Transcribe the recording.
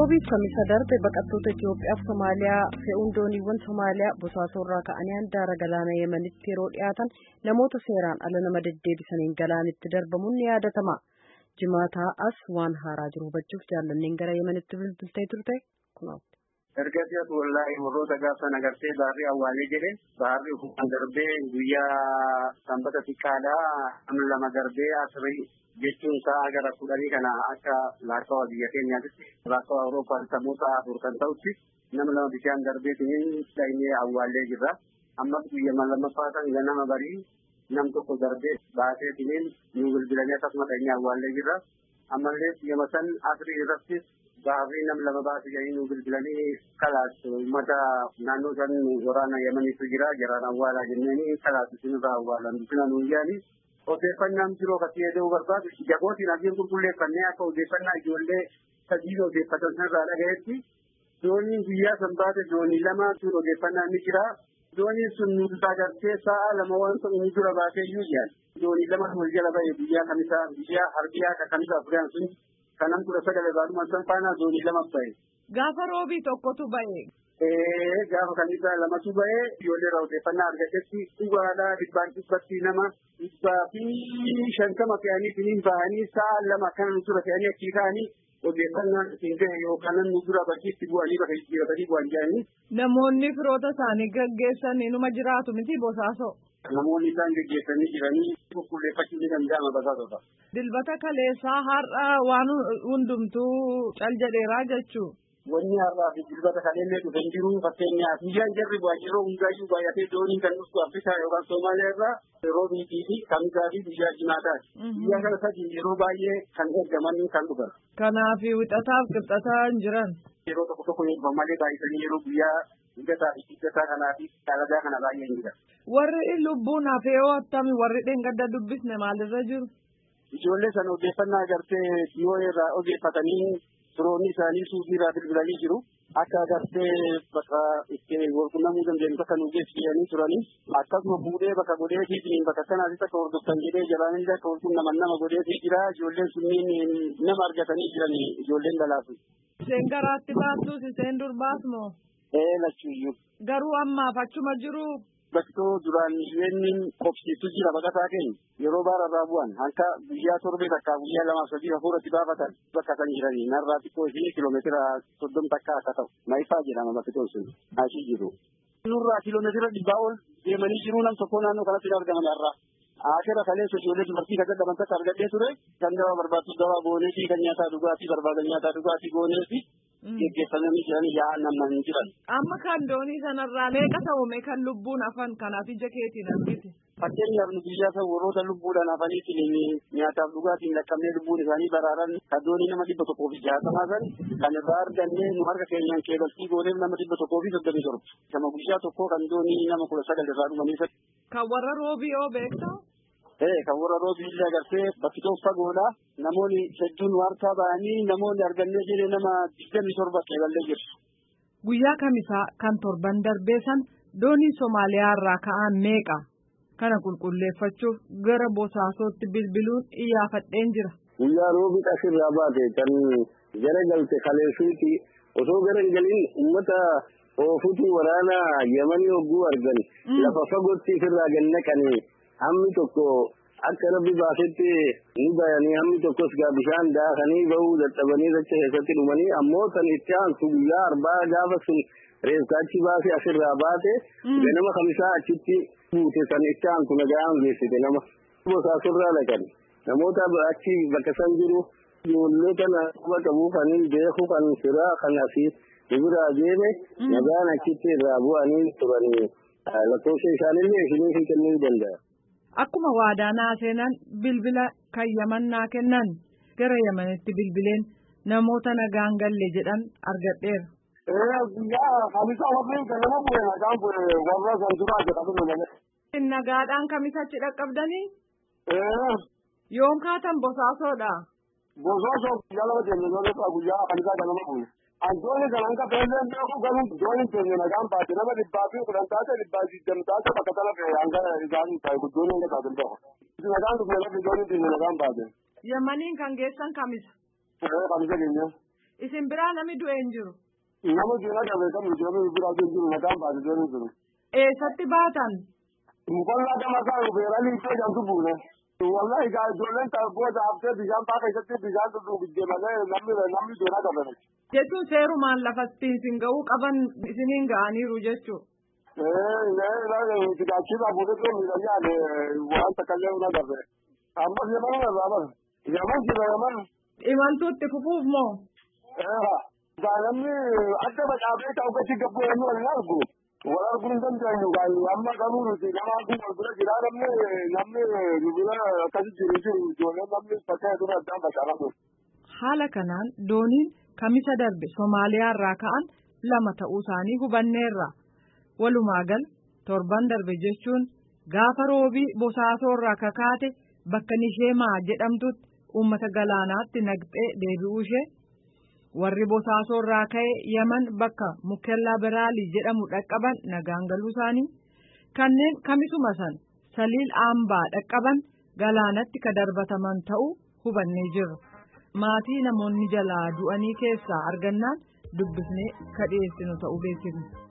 roobiif kamisa darbe baqattoota Itoophiyaaf Somaaliyaa fe'uun dooniiwwan Somaaliyaa bosaasorraa ka'anii handaara galaana Yemenitti yeroo dhiyaatan namoota seeraan ala nama deddeebisaniin galaanitti darbamuun ni yaadatama. Jimaataa as waan haaraa jiru hubachuuf jaallanneen gara Yemenitti bilbiltee turte kunuun. Ergasii wallahi warroota gaafa nagartee baarrii awwaalee jedhe baarrii ufufaan darbee guyyaa sanbata xiqqaadhaa lama darbee asirii jechuun sa'a gara 10 kana akka laakkawa biyya keenyaatti laakkawa Awurooppaa sammuu afur kan ta'utti nama lama bishaan darbeetiin dhaynee awwaallee jirra. Amma guyyaa lammaffaa kan ganama barii nam tokko darbee baaseetiin nu bilbilanii akkasuma dhaynee awwaallee jirra. Ammallee guyyaa san asirii irratti baarrii nam lama baasee jedhanii nu bilbilanii kalaas uummata naannoo san waraana Yemeniitu jira jaraan awwaalaa jenneen kalaas isinirraa awwaalan bishaan nu yaali. Odeeffannaan jiroo kan fayyadamuu barbaadu jabootiin abdiin qulqulleeffannee akka odeeffannaa ijoollee sadii odeeffatan irraa dhagayetti dooniin guyyaa san baate doonii lama sun odeeffannaan ni jira. Dooniin sun nuti agartee sa'a lama waan ta'u ni dura baatee iyyuu jira. Doonii lama wal jala ba'e guyyaa kamisaa guyyaa harbiyaa kan kamisaa Afgaan sun kanam 19 baaduma san faana doonii lama ba'e. Gaafa roobii tokkotu ba'e. Gaafa kamisaa lamatu ba'e ijoollee irraa odeeffannaa argatetti dhugaadhaa dhibbatti nama 50 fe'anii bahanii sa'a lama kan dura fe'anii achii ka'anii odeeffannaan ittiin gahe yookaan nu dura bakkiitti bu'anii bakka jijjiiratanii bu'an jedhanii. Namoonni firoota isaanii gaggeessan inuma jiraatu miti bosaasoo. Namoonni isaan gaggeessanii jiranii qulqulleeffachuu ni danda'ama bosaasota. Dilbata kaleessaa har'a waan hundumtuu cal jedheeraa jechuu. Wanni har'aa fi dilbata kaleellee dhufan jiru fakkeenyaaf guyyaan jarri waajjiroo hundaayyuu baay'atee dooniin kan dhuftu Afrikaa yookaan Somaaliyaa irraa roobiitii fi kamisaa fi guyyaa jimaataati. Guyyaa kana sadii yeroo baay'ee kan ergaman kan dhufan. Kanaaf wixataaf qixxataa hin jiran. Yeroo tokko yoo malee baay'atanii yeroo guyyaa hiddataa fi hiddataa kanaa fi dalagaa kana baay'ee hin jiran. Warri lubbuun hafee yoo attami warri dheengadda dubbisne maalirra jiru? Ijoollee sana odeeffannaa agartee dhiyoo irraa odeeffatanii firoonni isaanii suuqiirraa bilbilanii jiru. Akka agartee bakka itti walqunnamuu dandeenyu bakka nu geessisanii turanii akkasuma fuudhee bakka godheetii bakka kanaatti akka hordoftan jedhee jalaanii akka walqunnaman nama godheetii jira. Ijoolleen sunniin nama argatanii jiran ijoolleen dhalaasu. Isheen garaatti baattus isheen durbaas moo? Lachuuyyuu. Garuu ammaaf achuma jiru. Bakkoo duraan isheen qobsiistu jira baqataa keenya yeroo baararraa bu'an hanka guyyaa torbee takkaa guyyaa 2-3 hafuuratti baafatan bakka kan jiranii narraa xiqqoo ishee kiiloomeetira 30 takka akka ta'u maayifaa jedhama bakki sun achii jiru. Nurraa kiiloomeetira 100 ol deemanii jiru nam tokko naannoo kanatti argaman irraa. Akira kaleessa ijoollee dubartii kan dadhaban takka argadhee ture kan dawaa barbaaddu dawaa goonee fi kan nyaataa dhugaatii barbaadan nyaataa dhugaatii goonee fi geggeeffamanii jiran yaa'an nama hin jiran. Amma kan doonii sanarraa meeqa ta'ume kan lubbuun hafan kanaaf ija keetiin argite. Fakkeenyaaf nu guyyaa san warroota lubbuudhaan hafaniitiin nyaataaf dhugaatiin lakkabnee lubbuun isaanii baraaran kan doonii nama 160 san kan irraa argannee nu harka keenyaan keebaltii gooneef nama 137. Sama guyyaa tokko kan doonii nama 19 irraa dhumanii. Kan warra roobi'oo beektaa? Kan warra roobii illee agartee bakki tokko fagoodha. Namoonni hedduun harkaa ba'anii namoonni argannee jedhee nama 27 keeballee jiru. Guyyaa kamisaa kan torban darbee san doonii Somaaliyaa irraa ka'an meeqa? Kana qulqulleeffachuuf gara bosaasootti bilbiluun iyyaafadheen jira. Guyyaa roobii asirraa baate kan gara galte kaleessuuti osoo gara galin uummata oofuuti waraana Yemanii hogguu argan lafa fagootti ofirraa gannaqanii hammi tokko akka rabbi baasetti ni bayanii hammi tokkos gaa bishaan daakanii bahuu dadhabanii dacha keessatti dhumanii ammoo san itti aansu guyyaa arbaa gaafa sun reessaachi baasee asirraa baate ganama kamisaa achitti buute san itti aansu nagaan geessite nama bosaasorraa dhaqan namoota achi bakka san jiru ijoollee kana quba qabuu kan beeku kan firaa kan asii biraa deeme nagaan achitti irraa bu'anii turanii lakkoofsa isaanillee isiniif kennuu danda'a. Akkuma waadaa seenan bilbila kan Yemanii kennan gara Yemenitti bilbileen namoota nagaan galle jedhan argadheera. Guyyaa kamisaa warreen ganama bu'e nagaan bu'e warra santuraa jedhamu. Nagaadhaan kamisachi dhaqqabdanii? Yoom kaatan bosaasoodha? Bosaasoo guyyaa lama deemnee guyyaa kamisaa ganama bu'e. Antooni kan hanga beelleen beeku garuu dooniin keenya nagaan baate nama 10 taate 20 taate bakka sana fe'ee hanga isaanii ta'e guddoon hanga taate bahu. Nagaan dhufee lafi dooniin keenya nagaan baate. Yemaniin kan geessan kamisa? Kamisa keenya. Isin biraa namni du'e hin jiru. Nama du'e dhabe kan ijoollee biraa jiru nagaan baasisee jiru. Eessatti baatan? Mukollaa gama isaa beeranii itti jantu buune. Wallahi gaa ijoolleen booda haftee bishaan faa keessatti bishaan dhugdee malee namni du'e dhabe. Jechuun seerumaan lafatti isin ga'uu qaban isiniin ga'aniiru jechuudha. Sidaachisa buutee miidhagaa waan takkaalee una darbe. Ammas yaman irraa yaman jira yaman. Imaltuutti fufuuf moo? Namni adda bacaafee ta'u gadi gabboo inni wal argu. Wal arguu hin dandeenyu amma garuu nuti nama arguu wal bira jira namni bira akkasii jiru ijoolleen namni fakkii dura addaan bacaafamu. Haala kanaan dooniin kamisa darbe Somaaliyaa irraa ka'an 2 ta'uu isaanii hubanneerra. Walumaa gal torban darbe jechuun gaafa roobii Bosaasoo irraa kakaate bakka Nisheemaa jedhamtutti uummata galaanaatti naqxee deebi'uu ishee warri Bosaasoo irraa ka'e Yaman bakka Mukellaa Biraalii jedhamu dhaqqaban nagaan galuu isaanii kanneen kamisuma san Saliil Aambaa dhaqqaban galaanatti ka darbataman ta'uu hubannee jirra. Maatii namoonni jalaa du'anii keessaa argannaan dubbisnee ka dhiyeessinu ta'uu beeksifne.